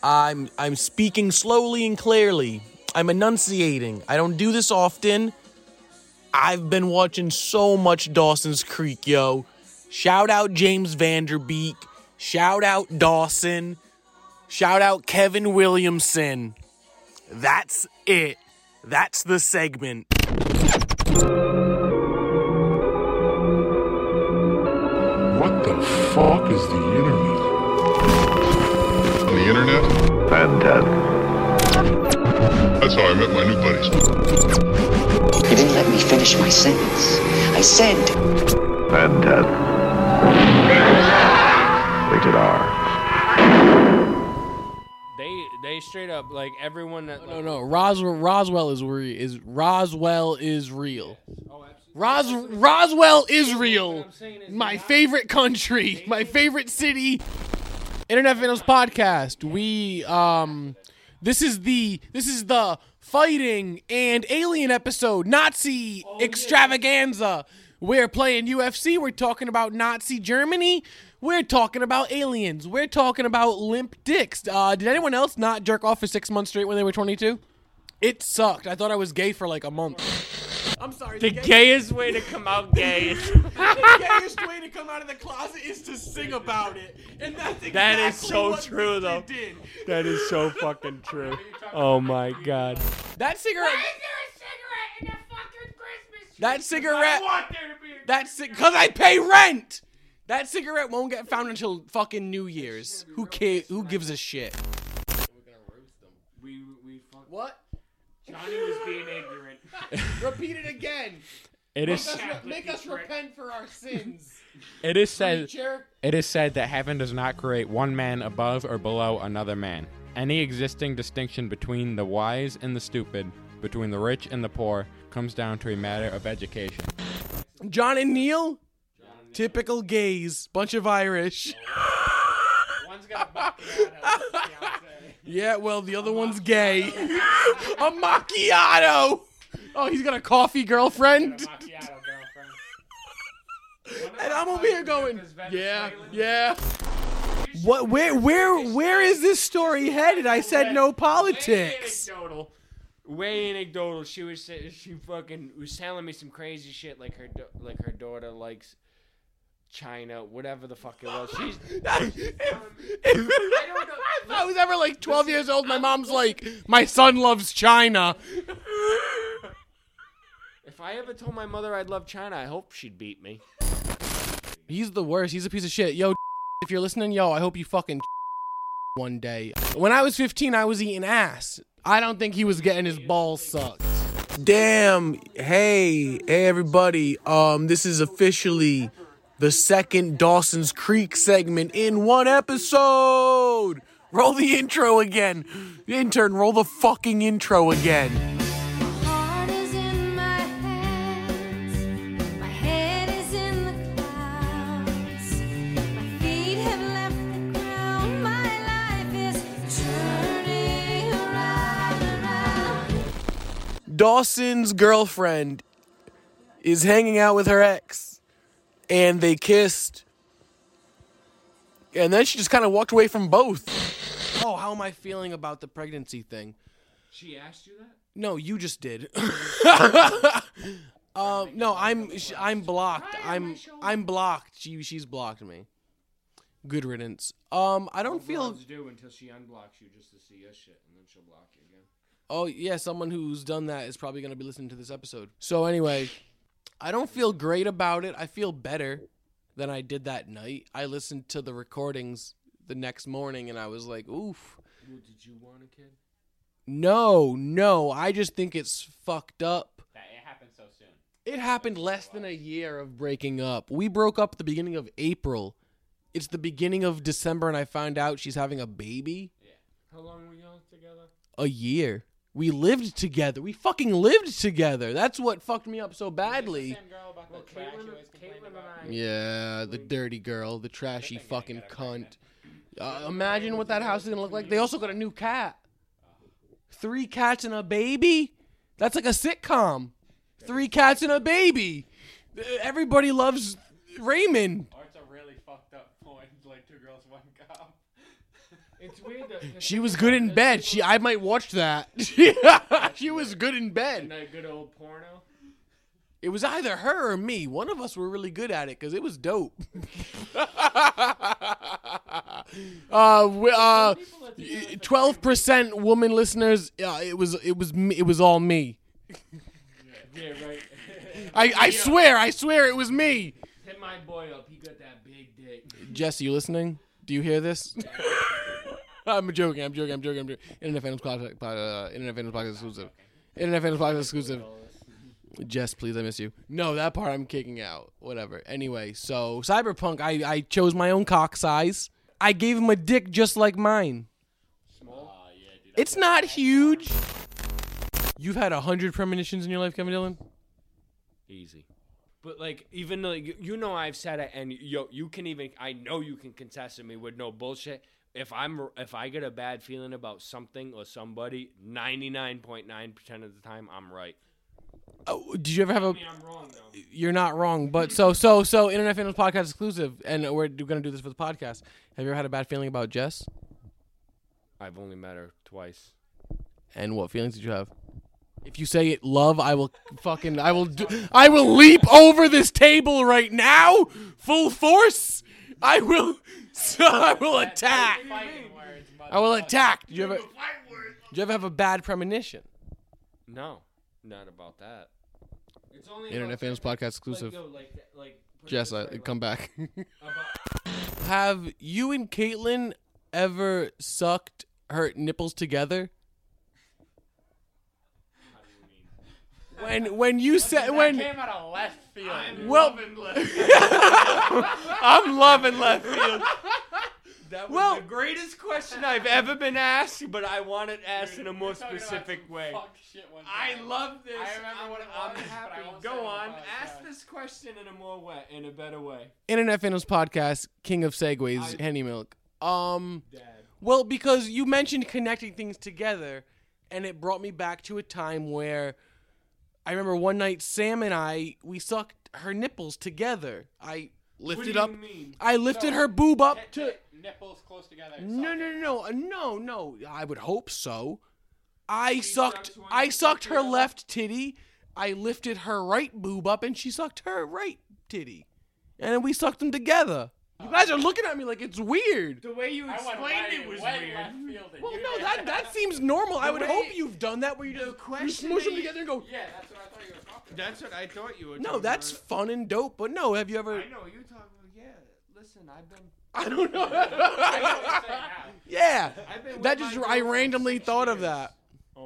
I'm speaking slowly and clearly. I'm enunciating. I don't do this often. I've been watching so much Dawson's Creek, yo. Shout out James Vanderbeek. Shout out Dawson. Shout out Kevin Williamson. That's it. That's the segment. What the fuck is the internet? The internet? Fantastic. That's how I met my new buddies. You didn't let me finish my sentence. I said... Fantastic. Rated R. They straight up, like, everyone that... No. Roswell is Roswell is real. Oh, absolutely. Roswell, Israel. My favorite country. My favorite city. Internet Finals Podcast. This is the fighting and alien episode. Nazi extravaganza. We're playing UFC. We're talking about Nazi Germany. We're talking about aliens. We're talking about limp dicks. Did anyone else not jerk off for 6 months straight when they were 22? It sucked. I thought I was gay for like a month. I'm sorry. The gayest way to come out gay is... The gayest way to come out of the closet is to sing about it. And that's exactly That is so what true, though. Victor did. That is so fucking true. Oh, my God. That cigarette... Why is there a cigarette in the fucking Christmas tree? That cigarette... I want there to be a... Because I pay rent! That cigarette won't get found until fucking New Year's. Who gives a shit? We're gonna roast them. We What? Johnny was being ignorant. Repeat it again. It is Make us repent for our sins. It is said Preacher. It is said that heaven does not create one man above or below another man. Any existing distinction between the wise and the stupid, between the rich and the poor, comes down to a matter of education. John and Neil? Typical gays. Bunch of Irish. One's got a macchiato. Yeah, well, the other one's gay. A macchiato! Oh, he's got a coffee girlfriend? And I'm over here going, yeah. What? Where is this story headed? I said no politics. Way anecdotal. She fucking was telling me some crazy shit, like her daughter likes China, whatever the fuck it was. If I was ever like 12 years old, my mom's like, my son loves China. If I ever told my mother I'd love China, I hope she'd beat me. He's the worst. He's a piece of shit. Yo, if you're listening, I hope you fucking one day. When I was 15, I was eating ass. I don't think he was getting his balls sucked. Damn. Hey everybody. This is officially the second Dawson's Creek segment in one episode. Roll the intro again. Intern, roll the fucking intro again. Heart is in my hands. My head is in the clouds. My feet have left the ground. My life is turning around. Dawson's girlfriend is hanging out with her ex. And they kissed. And then she just kind of walked away from both. Oh, how am I feeling about the pregnancy thing? She asked you that? No, you just did. No, I'm blocked. I'm blocked. She's blocked me. Good riddance. I don't feel. Do until she unblocks you just to see your shit, and then she'll block you again. Oh yeah, someone who's done that is probably gonna be listening to this episode. So anyway, I don't feel great about it. I feel better than I did that night. I listened to the recordings the next morning, and I was like, oof. Well, did you want a kid? No. I just think it's fucked up. That it happened so soon. It happened less than a year of breaking up. We broke up at the beginning of April. It's the beginning of December, and I found out she's having a baby. Yeah. How long were y'all together? A year. We lived together. We fucking lived together. That's what fucked me up so badly. Same girl about the trash you always complained about. Yeah, the dirty girl, the trashy fucking cunt. Imagine what that house is going to look like. They also got a new cat. 3 cats and a baby? That's like a sitcom. 3 cats and a baby. Everybody loves Raymond. Or it's a really fucked up point, like 2 girls, 1 cup. It's weird though. 'cause She was good in bed. I might watch that. She was good in bed. And that good old porno. It was either her or me. One of us were really good at it because it was dope. 12% woman listeners. It was all me. Yeah, right. I swear it was me. Hit my boy up. He got that big dick. Jess, you listening? Do you hear this? I'm joking. Internet Phantoms Podcast exclusive. Internet Phantoms Podcast exclusive. Jess, please, I miss you. No, that part I'm kicking out. Whatever. Anyway, so Cyberpunk, I chose my own cock size. I gave him a dick just like mine. Small? It's not huge. You've had 100 premonitions in your life, Kevin Dillon? Easy. But like, even though you know I've said it, and you can even, I know you can contest to me with no bullshit. If I get a bad feeling about something or somebody, 99.9% of the time I'm right. Oh, did you ever have a? I mean, I'm wrong though. You're not wrong, but so Internet Phantoms Podcast exclusive, and we're gonna do this for the podcast. Have you ever had a bad feeling about Jess? I've only met her twice. And what feelings did you have? If you say it, love, I will leap over this table right now, full force. I will attack. I will attack. Did you ever have a bad premonition? No, not about that. It's only Internet Phantoms Podcast exclusive. Like Jess, come back. Have you and Caitlin ever sucked her nipples together? When you said when came out of left field. I'm loving left field. That was the greatest question I've ever been asked, but I want it asked in a more specific way. I love this. I remember what it I'm was, but I happy. won't say Go it on. on the Ask podcast. this question in a better way. Internet Phantoms Podcast, King of Segways, Henny Milk. Well, because you mentioned connecting things together, and it brought me back to a time where I remember one night Sam and we sucked her nipples together. I lifted What do you mean? I lifted her boob up to. Nipples close together. No. I would hope so. I sucked sucked her together? left titty. I lifted her right boob up, and she sucked her right titty, and then we sucked them together. You guys are looking at me like it's weird. The way you explained it was weird. Well, no, that seems normal. I would way- hope you've done that where you just question smush them that you- together and go. Yeah, that's what I thought you were talking about. That's what I thought you were. No, talking that's about. fun and dope. But no, have you ever? I know you talking about. Yeah, listen, I've been. I don't know. I know what you're saying now. Yeah, I've been with that my just girl I for randomly 6 thought of years. that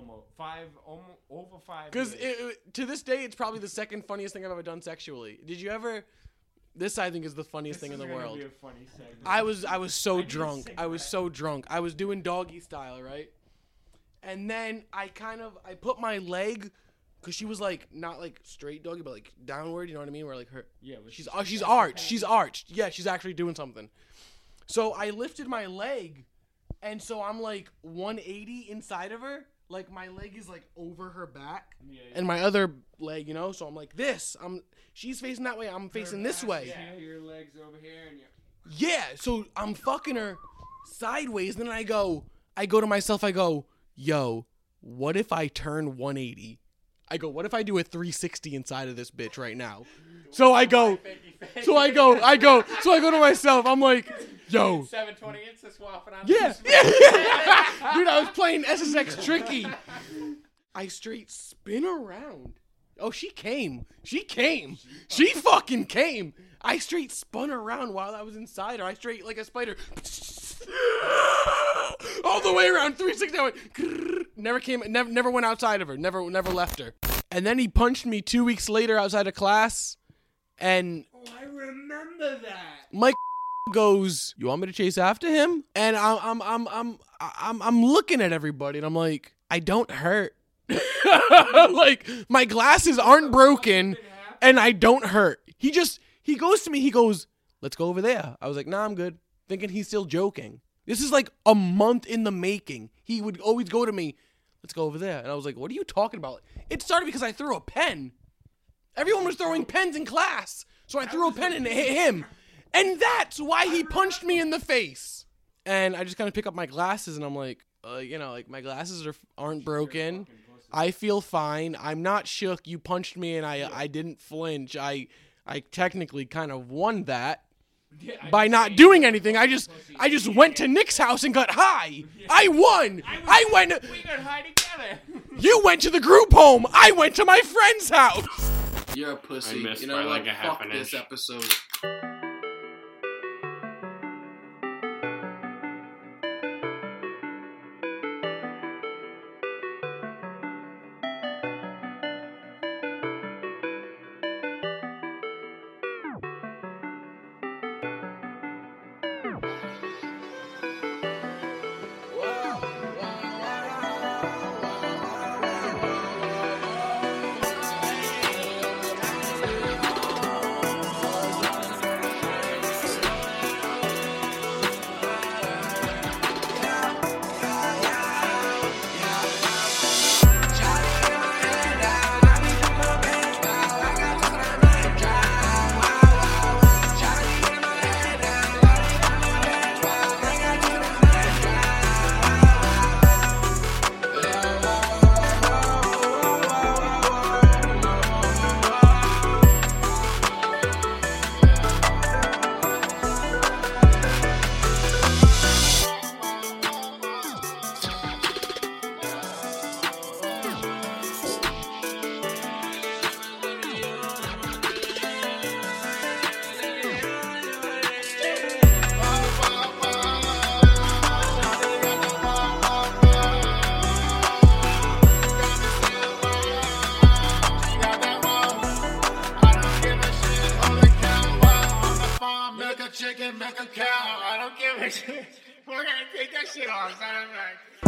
Over 5. because years. to this day it's probably the second funniest thing I've ever done sexually. Did you ever? This I think is the funniest thing in the This is gonna world. be a funny segment. I was so need a drunk. I was cigarette. so drunk. I was doing doggy style, right? And then I put my leg, cause she was like not like straight doggy, but like downward. You know what I mean? Where like her, Yeah, but she's arched. She's arched. Yeah, she's actually doing something. So I lifted my leg, and so I'm like 180 inside of her. Like my leg is like over her back, and my other leg, you know. So I'm like this. She's facing that way. I'm facing this way. Yeah, your legs over here and your. Yeah, so I'm fucking her sideways, and then I go to myself, I go, yo, what if I turn 180? I go, what if I do a 360 inside of this bitch right now? So I go to myself, I'm like, yo. 720 inches swapping on. Yeah. Dude, I was playing SSX Tricky. I straight spin around. Oh, she came. She fucking came. I straight spun around while I was inside her. I straight, like a spider, all the way around 360. I went, never went outside of her. Never left her. And then he punched me 2 weeks later outside of class. And I remember that. Mike goes, "You want me to chase after him?" And I'm looking at everybody, and I'm like, I don't hurt. Like my glasses aren't broken, and I don't hurt. He goes to me. He goes, "Let's go over there." I was like, "Nah, I'm good," thinking he's still joking. This is like a month in the making. He would always go to me, "Let's go over there," and I was like, "What are you talking about?" It started because I threw a pen. Everyone was throwing pens in class, so I threw a pen and it hit him. And that's why he punched me in the face. And I just kind of pick up my glasses, and I'm like, like my glasses aren't broken. I feel fine. I'm not shook. You punched me, and I didn't flinch. I technically kind of won that by not doing anything. I just went to Nick's house and got high. I won. I went. We got high together. You went to the group home. I went to my friend's house. You're a pussy. I missed You know by what? like a half Fuck an this inch. episode. Chicken, make a cow. I don't give a shit. We're gonna take that shit off.